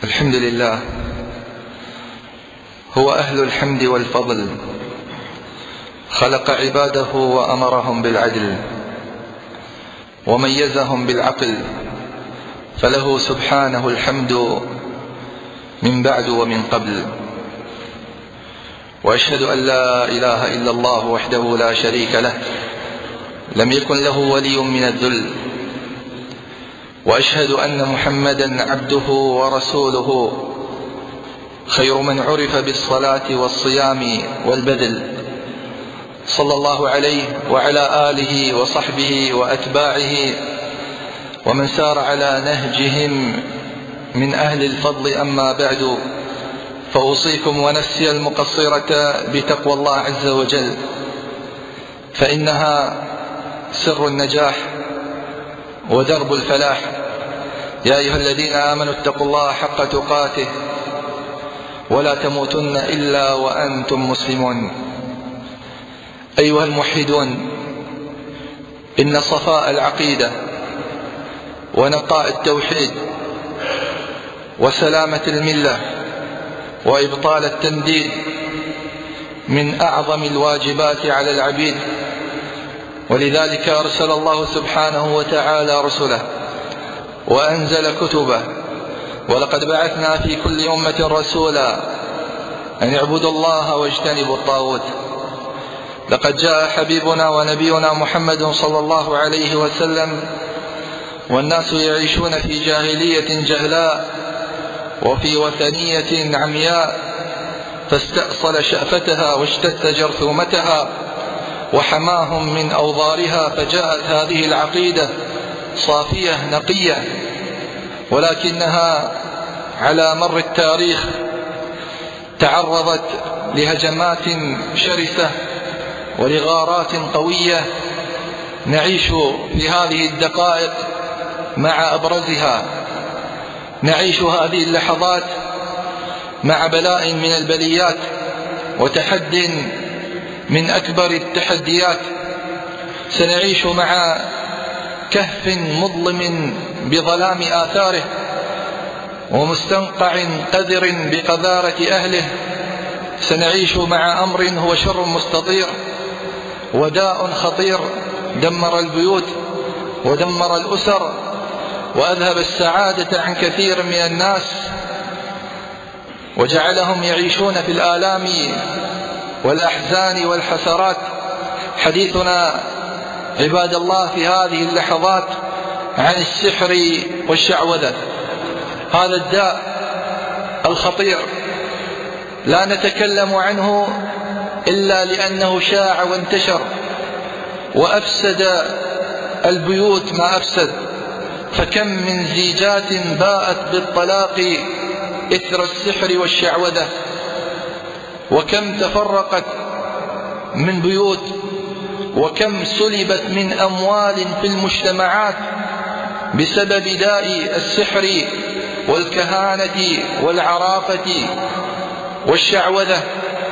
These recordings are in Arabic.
الحمد لله، هو أهل الحمد والفضل، خلق عباده وأمرهم بالعدل وميزهم بالعقل، فله سبحانه الحمد من بعد ومن قبل. وأشهد أن لا إله إلا الله وحده لا شريك له، لم يكن له ولي من الذل. وأشهد أن محمدا عبده ورسوله، خير من عرف بالصلاة والصيام والبذل، صلى الله عليه وعلى آله وصحبه وأتباعه ومن سار على نهجهم من أهل الفضل. أما بعد، فأوصيكم ونفسي المقصرة بتقوى الله عز وجل، فإنها سر النجاح ودرب الفلاح. يا أيها الذين آمنوا اتقوا الله حق تقاته ولا تموتن إلا وأنتم مسلمون. أيها الموحدون، إن صفاء العقيدة ونقاء التوحيد وسلامة الملة وإبطال التنديد من أعظم الواجبات على العبيد، ولذلك أرسل الله سبحانه وتعالى رسله وأنزل كتبه. ولقد بعثنا في كل أمة رسولا أن اعبدوا الله واجتنبوا الطاغوت. لقد جاء حبيبنا ونبينا محمد صلى الله عليه وسلم والناس يعيشون في جاهلية جهلاء وفي وثنية عمياء، فاستأصل شأفتها واشتت جرثومتها وحماهم من أوضارها، فجاءت هذه العقيدة صافية نقية، ولكنها على مر التاريخ تعرضت لهجمات شرسة ولغارات قوية. نعيش في هذه الدقائق مع أبرزها، نعيش هذه اللحظات مع بلاء من البليات وتحد من أكبر التحديات. سنعيش مع كهف مظلم بظلام آثاره، ومستنقع قذر بقذارة أهله. سنعيش مع أمر هو شر مستطير وداء خطير دمر البيوت ودمر الأسر وأذهب السعادة عن كثير من الناس وجعلهم يعيشون في الآلام والأحزان والحسرات. حديثنا عباد الله في هذه اللحظات عن السحر والشعوذة، هذا الداء الخطير لا نتكلم عنه إلا لأنه شاع وانتشر وأفسد البيوت ما أفسد. فكم من زيجات باءت بالطلاق إثر السحر والشعوذة، وكم تفرقت من بيوت، وكم سلبت من أموال في المجتمعات بسبب داء السحر والكهانة والعرافة والشعوذة.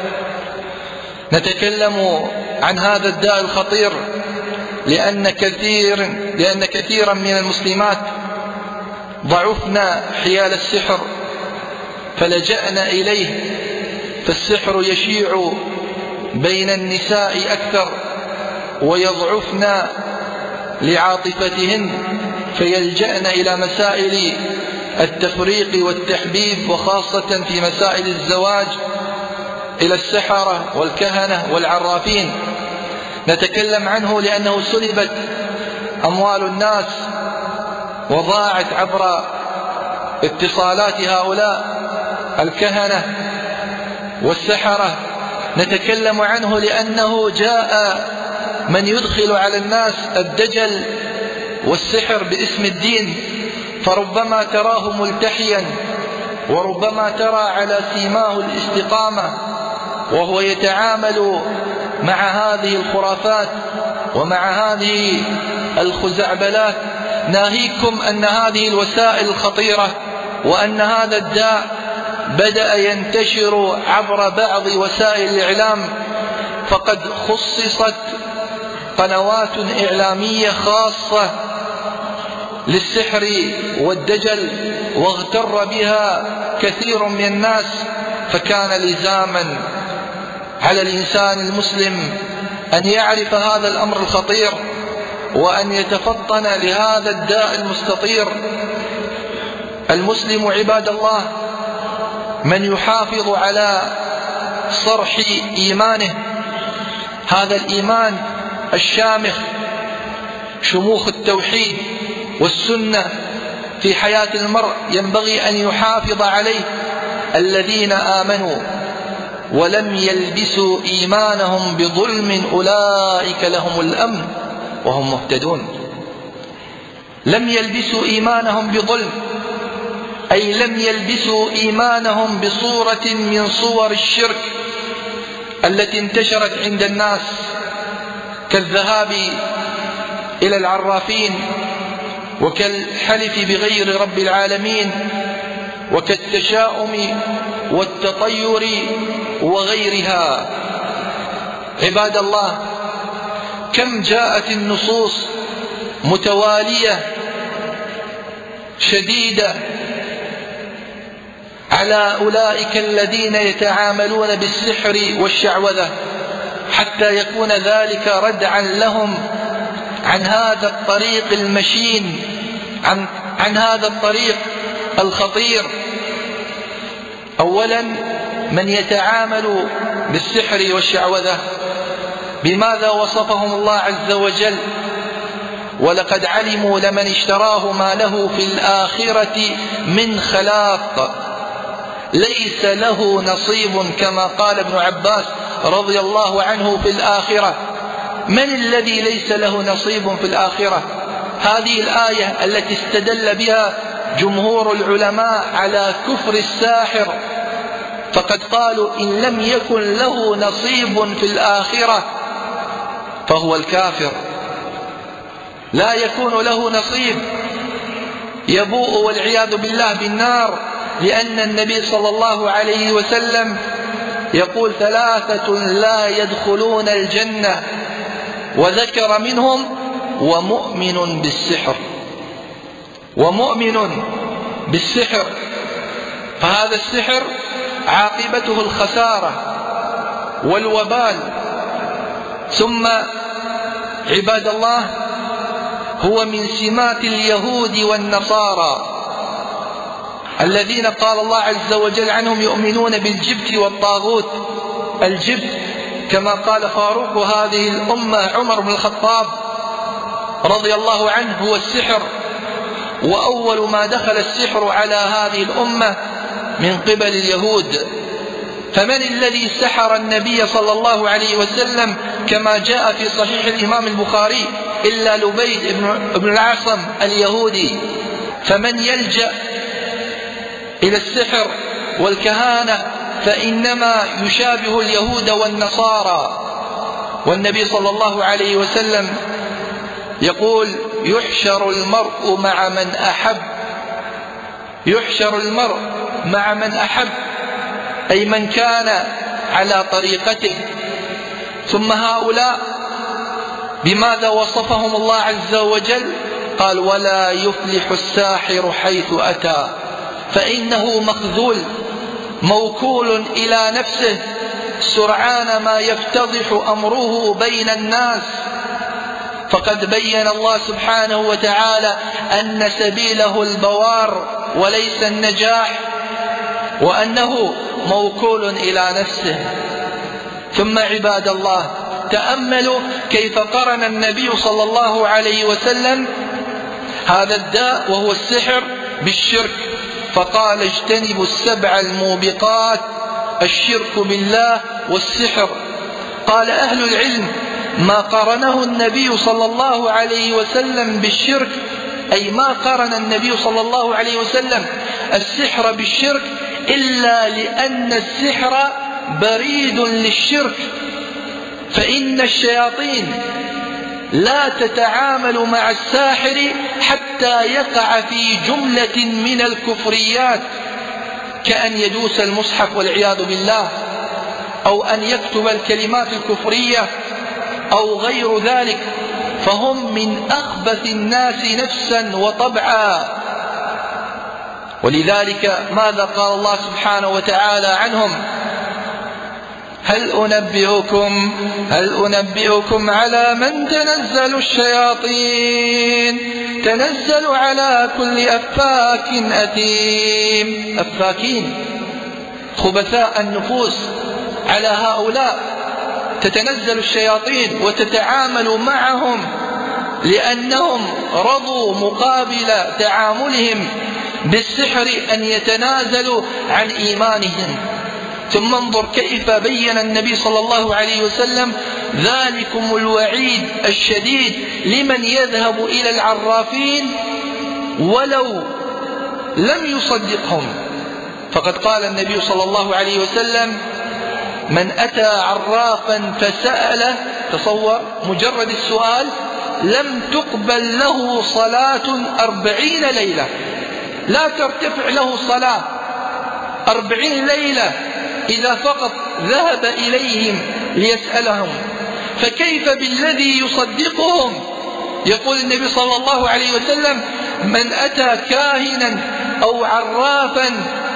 نتكلم عن هذا الداء الخطير لأن كثيرا من المسلمات ضعفنا حيال السحر فلجأنا إليه، فالسحر يشيع بين النساء أكثر ويضعفن لعاطفتهن، فيلجأن إلى مسائل التفريق والتحبيب، وخاصة في مسائل الزواج إلى السحرة والكهنة والعرافين. نتكلم عنه لأنه سلبت أموال الناس وضاعت عبر اتصالات هؤلاء الكهنة والسحرة. نتكلم عنه لأنه جاء من يدخل على الناس الدجل والسحر باسم الدين، فربما تراه ملتحيا وربما ترى على سيماه الاستقامة وهو يتعامل مع هذه الخرافات ومع هذه الخزعبلات. ناهيكم أن هذه الوسائل الخطيرة وأن هذا الداء بدأ ينتشر عبر بعض وسائل الإعلام، فقد خصصت قنوات إعلامية خاصة للسحر والدجل واغتر بها كثير من الناس، فكان لزاما على الإنسان المسلم أن يعرف هذا الأمر الخطير وأن يتفطن لهذا الداء المستطير. المسلم عباد الله من يحافظ على صرح إيمانه، هذا الإيمان الشامخ، شموخ التوحيد والسنة في حياة المرء ينبغي أن يحافظ عليه. الذين آمنوا ولم يلبسوا إيمانهم بظلم أولئك لهم الأمن وهم مهتدون. لم يلبسوا إيمانهم بظلم، أي لم يلبسوا إيمانهم بصورة من صور الشرك التي انتشرت عند الناس، كالذهاب إلى العرافين، وكالحلف بغير رب العالمين، وكالتشاؤم والتطير وغيرها. عباد الله، كم جاءت النصوص متوالية شديدة على أولئك الذين يتعاملون بالسحر والشعوذة، حتى يكون ذلك ردعا لهم عن هذا الطريق المشين، عن هذا الطريق الخطير. أولا، من يتعامل بالسحر والشعوذة بماذا وصفهم الله عز وجل؟ ولقد علموا لمن اشتراه ما له في الآخرة من خلاق، ليس له نصيب، كما قال ابن عباس رضي الله عنه في الآخرة. من الذي ليس له نصيب في الآخرة؟ هذه الآية التي استدل بها جمهور العلماء على كفر الساحر، فقد قالوا إن لم يكن له نصيب في الآخرة فهو الكافر، لا يكون له نصيب، يبوء والعياذ بالله بالنار، لأن النبي صلى الله عليه وسلم يقول 3 لا يدخلون الجنة، وذكر منهم ومؤمن بالسحر، ومؤمن بالسحر. فهذا السحر عاقبته الخسارة والوبال. ثم عباد الله، هو من سمات اليهود والنصارى الذين قال الله عز وجل عنهم يؤمنون بالجبت والطاغوت. الجبت كما قال فاروق هذه الأمة عمر بن الخطاب رضي الله عنه هو السحر، وأول ما دخل السحر على هذه الأمة من قبل اليهود. فمن الذي سحر النبي صلى الله عليه وسلم كما جاء في صحيح الإمام البخاري إلا لبيد بن العاصم اليهودي؟ فمن يلجأ إلى السحر والكهانة فإنما يشابه اليهود والنصارى. والنبي صلى الله عليه وسلم يقول يحشر المرء مع من أحب، يحشر المرء مع من أحب، أي من كان على طريقته. ثم هؤلاء بماذا وصفهم الله عز وجل؟ قال ولا يفلح الساحر حيث أتى، فإنه مخذول موكول إلى نفسه سرعان ما يفتضح أمره بين الناس. فقد بين الله سبحانه وتعالى أن سبيله البوار وليس النجاح، وأنه موكول إلى نفسه. ثم عباد الله، تأملوا كيف قرن النبي صلى الله عليه وسلم هذا الداء وهو السحر بالشرك، فقال اجتنبوا 7 الموبقات، الشرك بالله والسحر. قال أهل العلم ما قرنه النبي صلى الله عليه وسلم بالشرك، أي ما قرن النبي صلى الله عليه وسلم السحر بالشرك إلا لأن السحر بريد للشرك، فإن الشياطين لا تتعامل مع الساحر حتى يقع في جملة من الكفريات، كأن يدوس المصحف والعياذ بالله، أو أن يكتب الكلمات الكفرية أو غير ذلك. فهم من أخبث الناس نفسا وطبعا. ولذلك ماذا قال الله سبحانه وتعالى عنهم؟ هل أنبئكم على من تنزل الشياطين؟ تنزل على كل أفاك أثيم. أفاكين خبثاء النفوس، على هؤلاء تتنزل الشياطين وتتعامل معهم لأنهم رضوا مقابل تعاملهم بالسحر أن يتنازلوا عن إيمانهم. ثم انظر كيف بين النبي صلى الله عليه وسلم ذلكم الوعيد الشديد لمن يذهب إلى العرافين ولو لم يصدقهم. فقد قال النبي صلى الله عليه وسلم: من أتى عرافا فسأله، تصور مجرد السؤال، لم تقبل له صلاة 40 ليلة، لا ترتفع له صلاة 40 ليلة إذا فقط ذهب إليهم ليسألهم، فكيف بالذي يصدقهم؟ يقول النبي صلى الله عليه وسلم: من أتى كاهنا أو عرافا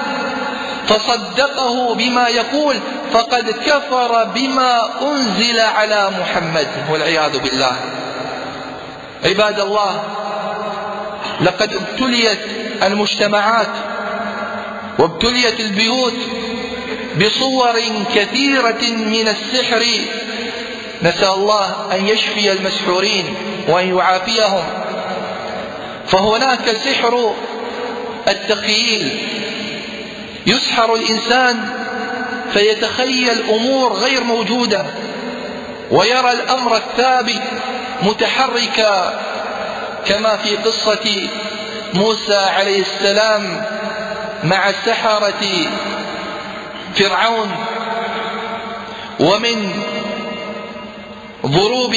فصدقه بما يقول فقد كفر بما أنزل على محمد، والعياذ بالله. عباد الله، لقد ابتليت المجتمعات وابتليت البيوت بصور كثيرة من السحر، نسأل الله أن يشفي المسحورين وأن يعافيهم. فهناك سحر التخييل، يسحر الإنسان فيتخيل أمور غير موجودة ويرى الأمر الثابت متحركا، كما في قصة موسى عليه السلام مع سحرة فرعون. ومن ضروب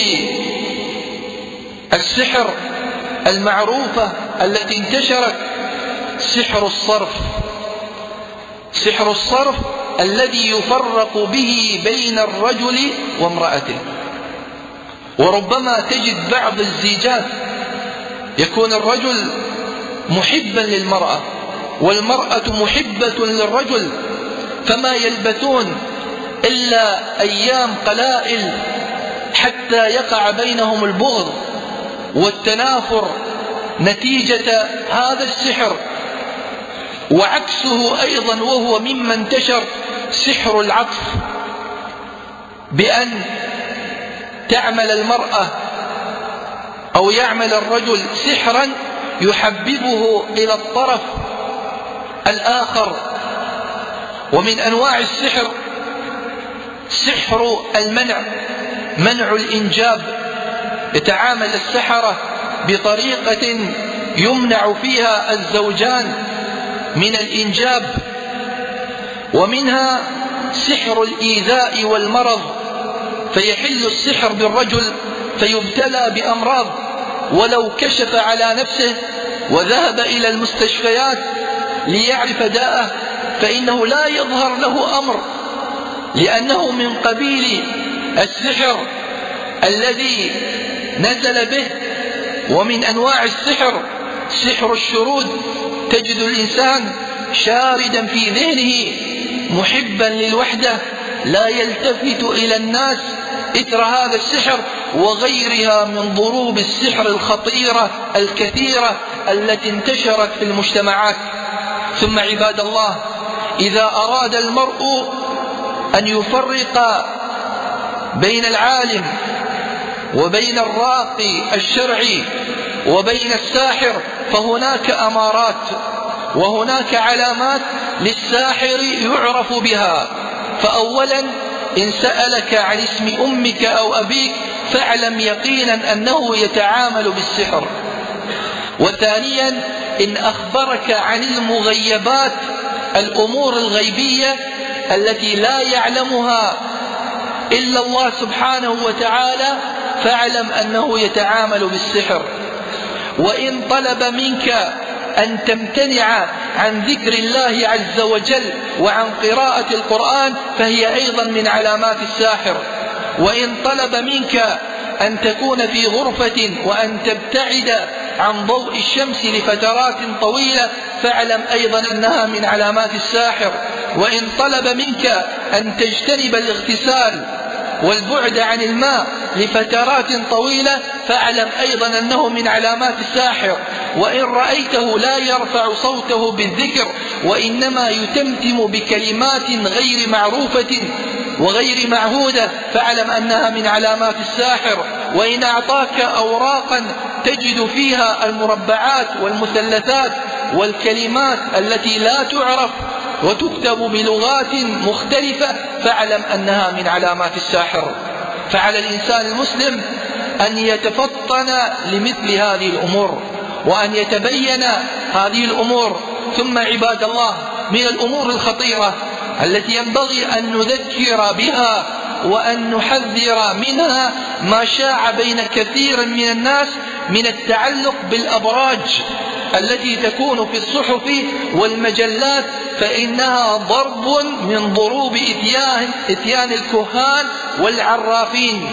السحر المعروفة التي انتشرت سحر الصرف. سحر الصرف الذي يفرق به بين الرجل وامرأته. وربما تجد بعض الزيجات يكون الرجل محبا للمرأة والمرأة محبة للرجل، فما يلبثون إلا أيام قلائل حتى يقع بينهم البغض والتنافر نتيجة هذا السحر. وعكسه أيضا وهو مما انتشر سحر العطف، بأن تعمل المرأة أو يعمل الرجل سحرا يحببه إلى الطرف الآخر. ومن أنواع السحر سحر المنع، منع الإنجاب. يتعامل السحرة بطريقة يمنع فيها الزوجان من الإنجاب. ومنها سحر الإيذاء والمرض، فيحل السحر بالرجل فيبتلى بأمراض، ولو كشف على نفسه وذهب إلى المستشفيات ليعرف داءه فإنه لا يظهر له أمر، لأنه من قبيل السحر الذي نزل به. ومن أنواع السحر سحر الشرود، تجد الإنسان شاردا في ذهنه محبا للوحدة لا يلتفت إلى الناس إثر هذا السحر، وغيرها من ضروب السحر الخطيرة الكثيرة التي انتشرت في المجتمعات. ثم عباد الله، إذا أراد المرء أن يفرق بين العالم وبين الراقي الشرعي وبين الساحر فهناك أمارات وهناك علامات للساحر يعرف بها. فأولا، إن سألك عن اسم أمك أو أبيك فاعلم يقينا أنه يتعامل بالسحر. وثانيا، إن أخبرك عن المغيبات، الأمور الغيبية التي لا يعلمها إلا الله سبحانه وتعالى، فاعلم أنه يتعامل بالسحر. وإن طلب منك أن تمتنع عن ذكر الله عز وجل وعن قراءة القرآن فهي أيضا من علامات الساحر. وإن طلب منك أن تكون في غرفة وأن تبتعد عن ضوء الشمس لفترات طويلة فاعلم أيضا أنها من علامات الساحر. وإن طلب منك أن تجتنب الاغتسال والبعد عن الماء لفترات طويلة فاعلم أيضا أنه من علامات الساحر. وإن رأيته لا يرفع صوته بالذكر وإنما يتمتم بكلمات غير معروفة وغير معهودة فاعلم أنها من علامات الساحر. وإن أعطاك أوراقا تجد فيها المربعات والمثلثات والكلمات التي لا تعرف وتكتب بلغات مختلفة فاعلم أنها من علامات الساحر. فعلى الإنسان المسلم أن يتفطن لمثل هذه الأمور وأن يتبين هذه الأمور. ثم عباد الله، من الأمور الخطيرة التي ينبغي أن نذكر بها وأن نحذر منها ما شاع بين كثير من الناس من التعلق بالأبراج التي تكون في الصحف والمجلات، فإنها ضرب من ضروب إتيان الكهان والعرافين.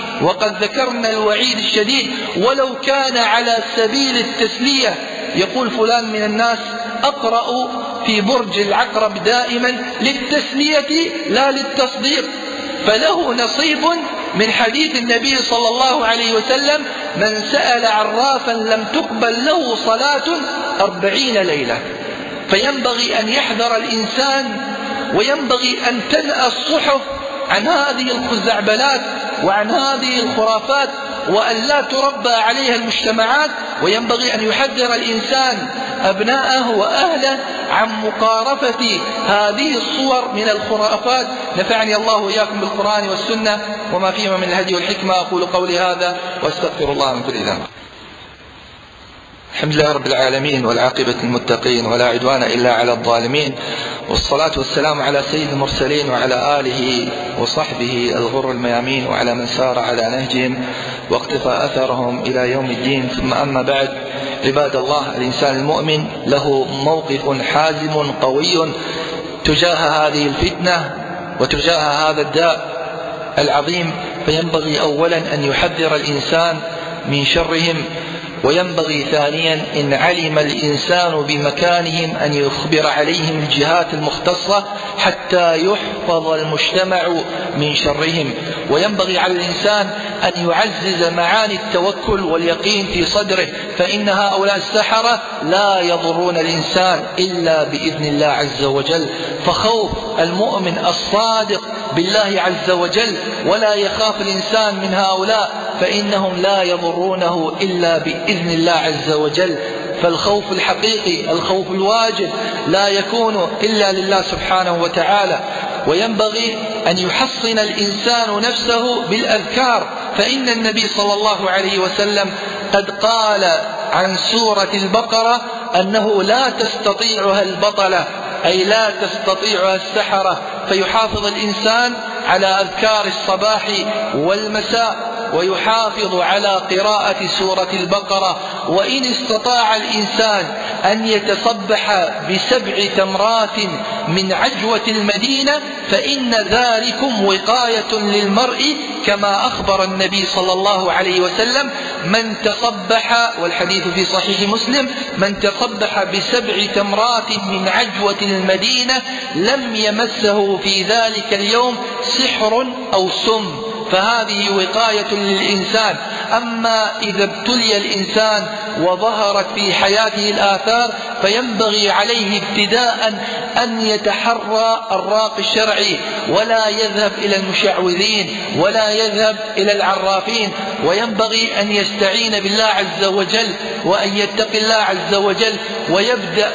وقد ذكرنا الوعيد الشديد ولو كان على سبيل التسلية. يقول فلان من الناس أقرأ في برج العقرب دائما للتسلية لا للتصديق، فله نصيب من حديث النبي صلى الله عليه وسلم: من سأل عرافا لم تقبل له صلاة 40 ليلة. فينبغي أن يحذر الإنسان وينبغي أن تنأى الصحف عن هذه الخزعبلات وعن هذه الخرافات وأن لا تربى عليها المجتمعات. وينبغي أن يحذر الإنسان أبناءه وأهله عن مقارفة هذه الصور من الخرافات. نفعني الله وإياكم بالقرآن والسنة وما فيهما من الهدي والحكمة. أقول قولي هذا وأستغفر الله من كل ذنب. الحمد لله رب العالمين والعاقبة للمتقين ولا عدوان إلا على الظالمين، والصلاة والسلام على سيد المرسلين وعلى آله وصحبه الغر الميامين وعلى من سار على نهجهم واقتفى أثرهم إلى يوم الدين. ثم أما بعد، عباد الله، الإنسان المؤمن له موقف حازم قوي تجاه هذه الفتنة وتجاه هذا الداء العظيم. فينبغي أولا أن يحذر الإنسان من شرهم، وينبغي ثانيا إن علم الإنسان بمكانهم أن يخبر عليهم الجهات المختصة حتى يحفظ المجتمع من شرهم. وينبغي على الإنسان أن يعزز معاني التوكل واليقين في صدره، فإن هؤلاء السحرة لا يضرون الإنسان إلا بإذن الله عز وجل. فخوف المؤمن الصادق بالله عز وجل ولا يخاف الإنسان من هؤلاء فإنهم لا يضرونه إلا بإذن الله عز وجل. فالخوف الحقيقي، الخوف الواجب، لا يكون إلا لله سبحانه وتعالى. وينبغي أن يحصن الإنسان نفسه بالأذكار، فإن النبي صلى الله عليه وسلم قد قال عن سورة البقرة أنه لا تستطيعها البطلة، أي لا تستطيعها السحرة. فيحافظ الإنسان على أذكار الصباح والمساء ويحافظ على قراءة سورة البقرة. وإن استطاع الإنسان أن يتصبح ب7 تمرات من عجوة المدينة فإن ذلكم وقاية للمرء، كما أخبر النبي صلى الله عليه وسلم: من تصبح، والحديث في صحيح مسلم، من تصبح ب7 تمرات من عجوة المدينة لم يمسه في ذلك اليوم سحر أو سم. فهذه وقاية للإنسان. أما إذا ابتلي الإنسان وظهرت في حياته الآثار فينبغي عليه ابتداء أن يتحرى الراقي الشرعي ولا يذهب إلى المشعوذين ولا يذهب إلى العرافين، وينبغي أن يستعين بالله عز وجل وأن يتقي الله عز وجل ويبدأ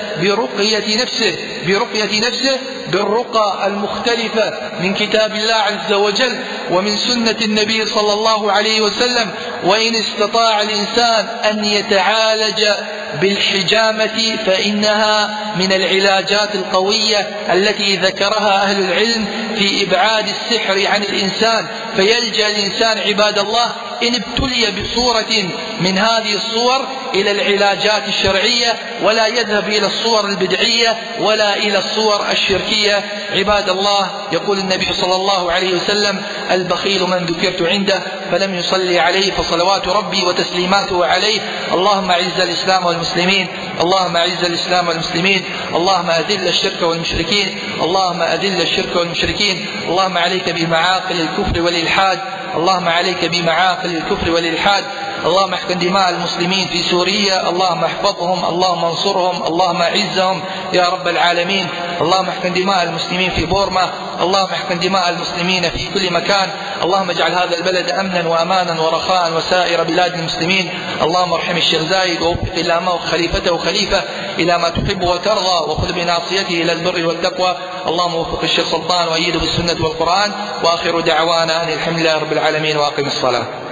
برقية نفسه بالرقى المختلفة من كتاب الله عز وجل ومن سنة النبي صلى الله عليه وسلم. وإن استطاع الإنسان أن يتعالج بالحجامة فإنها من العلاجات القوية التي ذكرها أهل العلم في إبعاد السحر عن الإنسان. فيلجأ الإنسان عباد الله إن ابتلي بصورة من هذه الصور إلى العلاجات الشرعية، ولا يذهب إلى الصور البدعية ولا إلى الصور الشركية. عباد الله، يقول النبي صلى الله عليه وسلم: البخيل من ذكرت عنده فلم يصلي عليه فصلوات ربي وتسليماته عليه. اللهم أعز الإسلام والمسلمين، اللهم أعز الإسلام والمسلمين، اللهم أذل الشرك والمشركين، اللهم أذل الشرك والمشركين. اللهم عليك بمعاقل الكفر والإلحاد، اللهم عليك بمعاقل الكفر والإلحاد. اللهم احقن دماء المسلمين في سوريا، اللهم احفظهم، اللهم انصرهم، اللهم اعزهم يا رب العالمين. اللهم احقن دماء المسلمين في بورما، اللهم احقن دماء المسلمين في كل مكان. اللهم اجعل هذا البلد أمنا وأمانا ورخاء وسائر بلاد المسلمين. اللهم ارحم الشيخ زايد ووفق إمامه وخليفته خليفة إلى ما تحب وترضى، وخذ بناصيته إلى البر والتقوى. اللهم وفق الشيخ سلطان وأيده بالسنة والقرآن. وآخر دعوانا أن الحمد لله رب العالمين، وأقم الصلاة.